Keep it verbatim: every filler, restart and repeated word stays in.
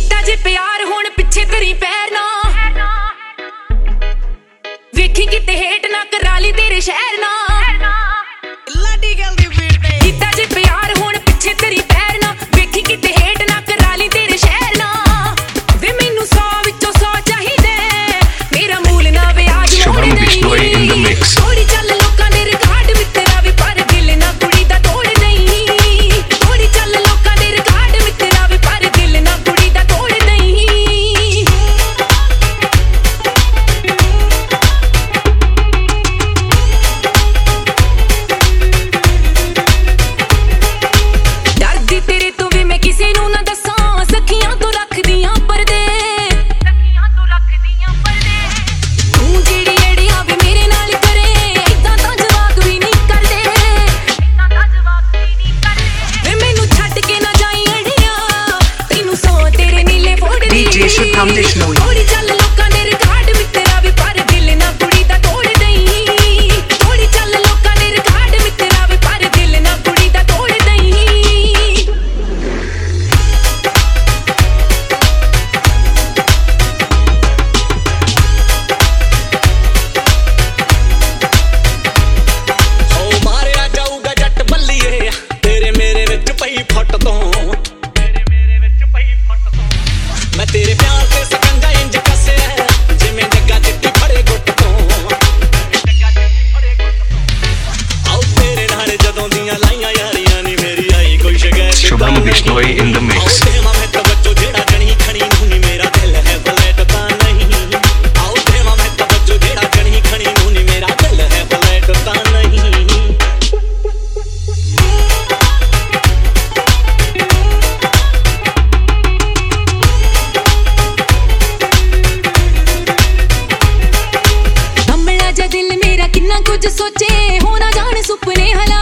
ਕੀਤਾ ਜੇ ਪਿਆਰ ਹੁਣ ਪਿੱਛੇ ਤੇਰੀ ਪੈਰ ਨਾ ਵੇਖੀ ਕਿਤੇ ਹੇਟ ਨਾ ਕਰਾ ਲਈ ਤੇਰੇ ਸ਼ਹਿਰ ਨਾ ਲਾਡੀ ਗੱਲ ਦੀ ਬੀਟ ਤੇ ਕੀਤਾ ਜੇ ਪਿਆਰ ਹੁਣ ਪਿੱਛੇ ਤੇਰੀ ਪੈਰ ਨਾ ਵੇਖੀ ਕਿਤੇ ਹੇਟ ਨਾ ਕਰਾ ਲਈ ਤੇਰੇ ਸ਼ਹਿਰ ਨਾ ਵੇ ਮੈਨੂੰ ਸੌ ਵਿੱਚੋਂ ਸੌ ਚਾਹੀਦੇ ਮੇਰਾ ਮੂਲ ਨਾ ਵਿਆਜ ਮੋੜ ਨਹੀਂ ਥੋੜੀ ਚੱਲ ਲੋਕਾਂ ਦੇ ਰਿਕਾਰਡ ਮਿੱਤਰਾ ਵੀ ਪਰ ਦਿਲ ਨਾ ਕੁੜੀ ਦਾ ਤੋੜ ਨਹੀਂ ਥੋੜੀ ਚੱਲ ਲੋਕਾਂ ਦੇ ਰਿਕਾਰਡ ਮਿੱਤਰਾ ਵੀ ਪਰ ਦਿਲ ਨਾ ਕੁੜੀ ਦਾ ਤੋੜ ਨਹੀਂ ਡਰਦੀ ਤੇਰੇ ਤੋਂ ਵੀ ਮੈਂ ਕਿਸੇ ਨੂੰ ਨਾ ਦੱਸਾਂ ਸਖੀਆਂ ਤੋਂ ਰੱਖਦੀਆਂ ਪਰਦੇ ਸਖੀਆਂ ਤੋਂ ਰੱਖਦੀਆਂ ਪਰਦੇ ਤੂੰ ਜਿਹੜੀ ਏੜੀਆਂ ਵੀ ਮੇਰੇ ਨਾਲ ਕਰੇ ਇਦਾਂ ਤਾਂ ਜਵਾਕ ਵੀ ਨਹੀਂ ਕਰਦੇ ਇਦਾਂ ਤਾਂ ਜਵਾਕ ਵੀ ਨਹੀਂ ਕਰਦੇ ਵੇ ਮੈਨੂੰ ਛੱਡ ਕੇ ਨਾ ਜਾਈ ਏੜੀਆਂ ਤੈਨੂੰ ਸੌ ਤੇਰੇ ਨੀਲੇ ਫੋੜਦੀ ਡੀਜੇ ਸ਼ੁਭਮ ਬਿਸ਼ਨੋਈ ਥੋੜੀ ਚੱਲ ਲੋਕਾਂ ਦੇ ਰਿਕਾਰਡ ਮਿੱਤਰਾ ਵੀ ਪਰ ਦਿਲ ਨਾ ਕੁੜੀ ਦਾ ਤੋੜ ਨਹੀਂ ਥੋੜੀ ਚੱਲ ਲੋਕਾਂ ਦੇ ਰਿਕਾਰਡ ਮਿੱਤਰਾ ਵੀ ਪਰ ਦਿਲ ਨਾ ਕੁੜੀ ਦਾ ਤੋੜ ਨਹੀਂ ਹੋ ਮਾਰਿਆ ਜਾਊਗਾ ਜੱਟ ਬੱਲੀਏ ਤੇਰੇ ਮੇਰੇ ਵਿੱਚ ਪਈ ਫੁੱਟ ਤੋਂ ਤੇਰੇ ਮੇਰੇ ਵਿੱਚ ਪਈ ਫੁੱਟ ਤੋਂ ਮੈਂ ਤੇਰੇ ਪਿਆਰ ਤੇ ਸਕੰਜਾ ਇੰਜ ਕੱਸਿਆ ਜਿਵੇਂ ਜੱਗਾ ਚਿੱਟੀ ਫੜੇ ਗੁੱਟ ਤੋਂ ਜੱਗਾ ਚਿੱਟੀ ਫੜੇ ਗੁੱਟ ਤੋਂ ਆਉ ਤੇਰੇ ਨਾਲ ਜਦੋਂ ਦੀਆਂ ਲਾਈਆਂ ਯਾਰੀਆਂ ਨੀ ਮੇਰੀ ਆਈ ਕੋਈ ਸ਼ਗੈਰ Shubham Bishnoi in the mix ਮੈਂ ਤਵੱਜੋ ਜਿਹੜਾ ਜਣੀ ਖਣੀ ਨੂੰ ਨੀ ਮੇਰਾ ਦਿਲ ਹੈ ਫਲੈਟ ਤਾਂ ਨਹੀਂ ਆਉ ਤੇ ਮੈਂ ਤਵੱਜੋ ਜਿਹੜਾ ਜਣੀ ਖਣੀ ਨੂੰ ਨੀ ਮੇਰਾ ਦਿਲ ਹੈ ਫਲੈਟ ਤਾਂ ਨਹੀਂ ਸੰਭਲਾ ਜਾ ਦਿਲ ਮੇਰਾ ਕਿੰਨਾ ਕੁਝ ਸੋਚੇ ਹੋ ਨਾ ਜਾਣ ਸੁਪਨੇ ਹਲਾ